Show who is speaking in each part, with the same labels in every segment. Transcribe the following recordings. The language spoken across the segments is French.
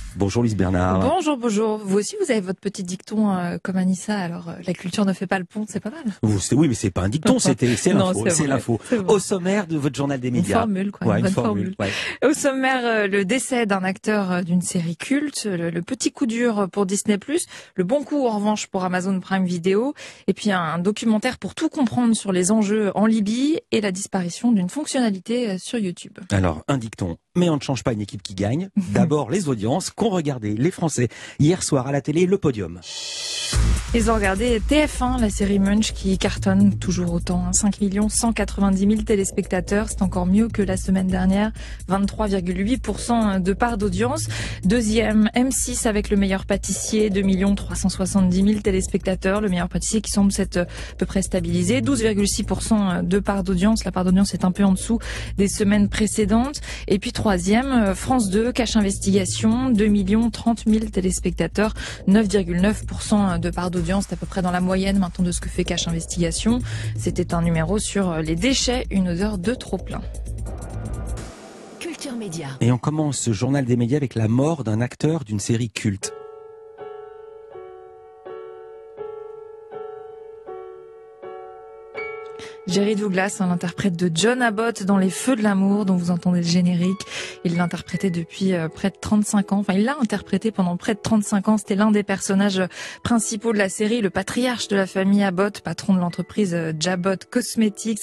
Speaker 1: Bonjour Lise Bernard.
Speaker 2: Bonjour, bonjour. Vous aussi, vous avez votre petit dicton comme Anissa. Alors, la culture ne fait pas le pont, c'est pas mal.
Speaker 1: Oui, mais c'est pas un dicton, c'est l'info. C'est l'info.
Speaker 2: Au
Speaker 1: sommaire de votre journal des médias.
Speaker 2: Une formule, quoi.
Speaker 1: Ouais,
Speaker 2: une bonne formule. Ouais. Au sommaire, le décès d'un acteur d'une série culte, le petit coup dur pour Disney+, le bon coup en revanche pour Amazon Prime Video, et puis un documentaire pour tout comprendre sur les enjeux en Libye et la disparition d'une fonctionnalité sur YouTube.
Speaker 1: Alors, un dicton. Mais on ne change pas une équipe qui gagne. D'abord, les audiences qu'ont regardé les Français hier soir à la télé, le podium.
Speaker 2: Ils ont regardé TF1, la série Munch, qui cartonne toujours autant. 5 190 000 téléspectateurs, c'est encore mieux que la semaine dernière. 23,8% de part d'audience. Deuxième, M6 avec Le Meilleur Pâtissier, 2 370 000 téléspectateurs. Le Meilleur Pâtissier qui semble s'être à peu près stabilisé. 12,6% de part d'audience. La part d'audience est un peu en dessous des semaines précédentes. Et puis troisième, France 2, Cache Investigation, 2 30 000 téléspectateurs. 9,9% de part d'audience. C'est à peu près dans la moyenne maintenant de ce que fait Cache Investigation. C'était un numéro sur les déchets, une odeur de trop-plein.
Speaker 3: Culture Média.
Speaker 1: Et on commence ce journal des médias avec la mort d'un acteur d'une série culte.
Speaker 2: Jerry Douglas, l'interprète de John Abbott dans Les Feux de l'amour, dont vous entendez le générique. Il l'interprétait depuis près de 35 ans. Enfin, il l'a interprété pendant près de 35 ans. C'était l'un des personnages principaux de la série, le patriarche de la famille Abbott, patron de l'entreprise Jabot Cosmetics.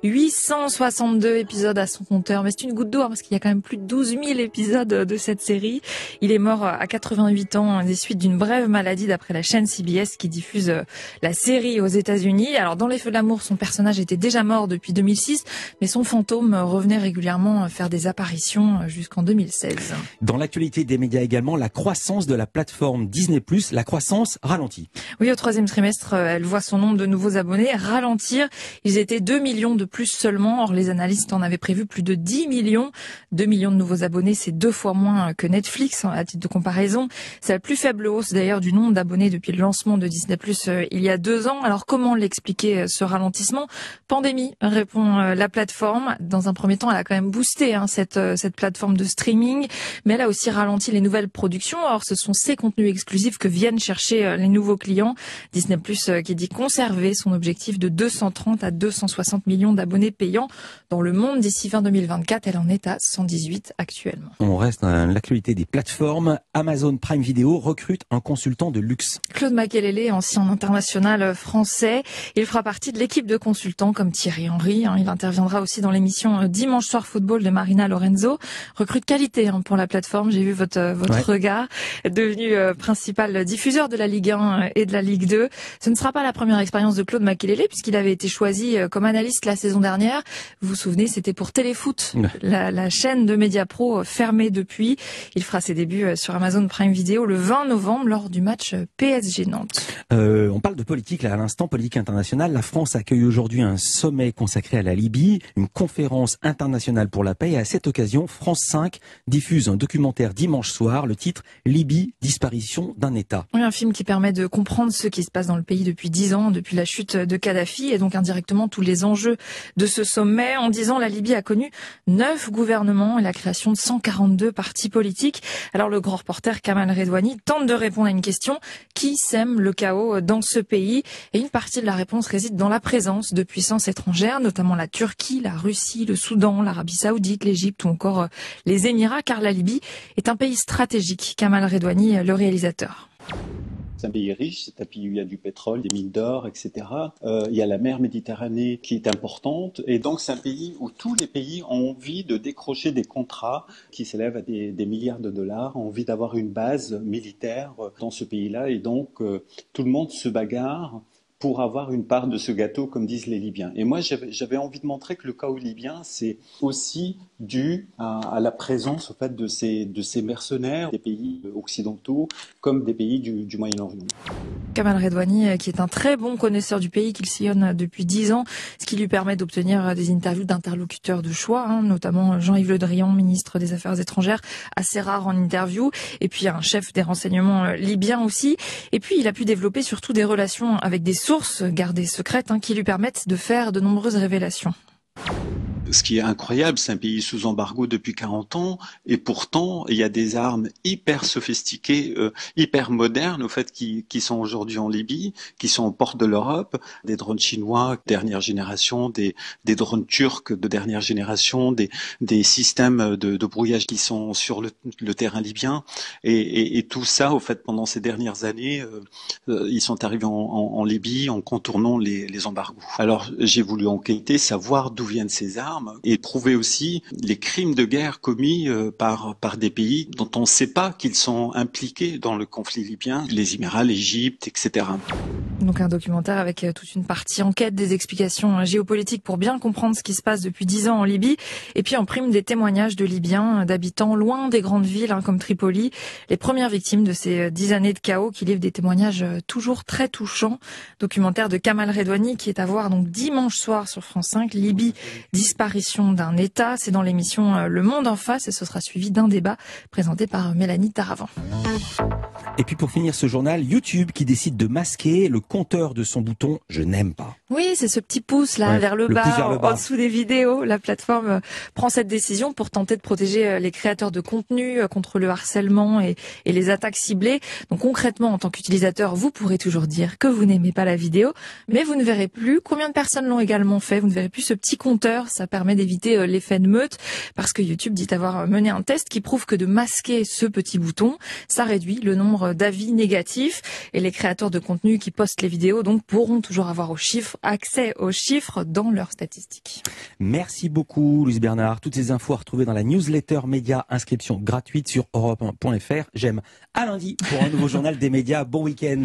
Speaker 2: 862 épisodes à son compteur. Mais c'est une goutte d'eau, hein, parce qu'il y a quand même plus de 12 000 épisodes de cette série. Il est mort à 88 ans des suites d'une brève maladie, d'après la chaîne CBS qui diffuse la série aux États-Unis. Alors, dans Les Feux de l'amour, son personnage était déjà mort depuis 2006, mais son fantôme revenait régulièrement faire des apparitions jusqu'en 2016.
Speaker 1: Dans l'actualité des médias également, la croissance de la plateforme Disney+, la croissance ralentit.
Speaker 2: Oui, au troisième trimestre, elle voit son nombre de nouveaux abonnés ralentir. Ils étaient 2 millions de plus seulement. Or, les analystes en avaient prévu plus de 10 millions. 2 millions de nouveaux abonnés, c'est 2 fois moins que Netflix, à titre de comparaison. C'est la plus faible hausse d'ailleurs du nombre d'abonnés depuis le lancement de Disney+, il y a 2 ans. Alors, comment l'expliquer ce ralentissement ? Pandémie, répond la plateforme. Dans un premier temps, elle a quand même boosté cette plateforme de streaming, mais elle a aussi ralenti les nouvelles productions. Or, ce sont ces contenus exclusifs que viennent chercher les nouveaux clients. Disney+, qui dit conserver son objectif de 230 à 260 millions d'abonnés payants dans le monde d'ici fin 2024. Elle en est à 118 actuellement.
Speaker 1: On reste dans l'actualité des plateformes. Amazon Prime Video recrute un consultant de luxe.
Speaker 2: Claude Makélélé, ancien international français, il fera partie de l'équipe de consultants comme Thierry Henry. Il interviendra aussi dans l'émission Dimanche Soir Football de Marina Lorenzo. Recrue de qualité pour la plateforme. J'ai vu votre regard. Devenu principal diffuseur de la Ligue 1 et de la Ligue 2. Ce ne sera pas la première expérience de Claude Makélélé puisqu'il avait été choisi comme analyste la saison dernière. Vous vous souvenez, c'était pour Téléfoot, la chaîne de Mediapro fermée depuis. Il fera ses débuts sur Amazon Prime Video le 20 novembre lors du match PSG Nantes.
Speaker 1: On parle de politique là à l'instant, politique internationale. La France accueille aujourd'hui un sommet consacré à la Libye, une conférence internationale pour la paix. Et à cette occasion, France 5 diffuse un documentaire dimanche soir, le titre Libye, disparition d'un État.
Speaker 2: Oui, un film qui permet de comprendre ce qui se passe dans le pays depuis 10 ans, depuis la chute de Kadhafi, et donc indirectement tous les enjeux de ce sommet. En 10 ans, la Libye a connu 9 gouvernements et la création de 142 partis politiques. Alors le grand reporter Kamal Redouani tente de répondre à une question: qui sème le chaos dans ce pays? Et une partie de la réponse réside dans la présence de puissances étrangères, notamment la Turquie, la Russie, le Soudan, l'Arabie Saoudite, l'Égypte ou encore les Émirats, car la Libye est un pays stratégique. Kamal Redouani, le réalisateur.
Speaker 4: C'est un pays riche, c'est un pays où il y a du pétrole, des mines d'or, etc. Il y a la mer Méditerranée qui est importante. Et donc c'est un pays où tous les pays ont envie de décrocher des contrats qui s'élèvent à des milliards de dollars, ont envie d'avoir une base militaire dans ce pays-là. Et donc tout le monde se bagarre pour avoir une part de ce gâteau, comme disent les Libyens. Et moi, j'avais envie de montrer que le chaos libyen, c'est aussi dû à la présence, au fait, de ces mercenaires des pays occidentaux, comme des pays du Moyen-Orient.
Speaker 2: Kamal Redouani, qui est un très bon connaisseur du pays, qu'il sillonne depuis 10 ans, ce qui lui permet d'obtenir des interviews d'interlocuteurs de choix, notamment Jean-Yves Le Drian, ministre des Affaires étrangères, assez rare en interview, et puis un chef des renseignements libyens aussi. Et puis, il a pu développer surtout des relations avec des sources gardées secrètes qui lui permettent de faire de nombreuses révélations.
Speaker 4: Ce qui est incroyable, c'est un pays sous embargo depuis 40 ans, et pourtant, il y a des armes hyper sophistiquées, hyper modernes, au fait, qui sont aujourd'hui en Libye, qui sont aux portes de l'Europe, des drones chinois dernière génération, des drones turcs de dernière génération, des systèmes de brouillage qui sont sur le terrain libyen, et tout ça, au fait, pendant ces dernières années, ils sont arrivés en Libye en contournant les embargos. Alors, j'ai voulu enquêter, savoir d'où viennent ces armes, et prouver aussi les crimes de guerre commis par des pays dont on ne sait pas qu'ils sont impliqués dans le conflit libyen, les Émirats, l'Égypte, etc.
Speaker 2: Donc un documentaire avec toute une partie enquête, des explications géopolitiques pour bien comprendre ce qui se passe depuis 10 ans en Libye, et puis en prime des témoignages de Libyens, d'habitants loin des grandes villes comme Tripoli, les premières victimes de ces 10 années de chaos, qui livrent des témoignages toujours très touchants. Documentaire de Kamal Redouani qui est à voir donc dimanche soir sur France 5, Libye, disparition d'un État. C'est dans l'émission Le Monde en face, et ce sera suivi d'un débat présenté par Mélanie Taravant.
Speaker 1: Et puis pour finir ce journal, YouTube qui décide de masquer le compteur de son bouton « Je n'aime pas ».
Speaker 2: Oui, c'est ce petit pouce là vers le bas, en dessous des vidéos. La plateforme prend cette décision pour tenter de protéger les créateurs de contenu contre le harcèlement et les attaques ciblées. Donc concrètement, en tant qu'utilisateur, vous pourrez toujours dire que vous n'aimez pas la vidéo, mais vous ne verrez plus combien de personnes l'ont également fait. Vous ne verrez plus ce petit compteur. Ça permet d'éviter l'effet de meute, parce que YouTube dit avoir mené un test qui prouve que de masquer ce petit bouton, ça réduit le nombre d'avis négatifs, et les créateurs de contenu qui postent les vidéos donc pourront toujours avoir accès aux chiffres dans leurs statistiques.
Speaker 1: Merci beaucoup Louise Bernard. Toutes ces infos à retrouver dans la newsletter média, inscription gratuite sur europe1.fr. J'aime à lundi pour un nouveau journal des médias. Bon week-end.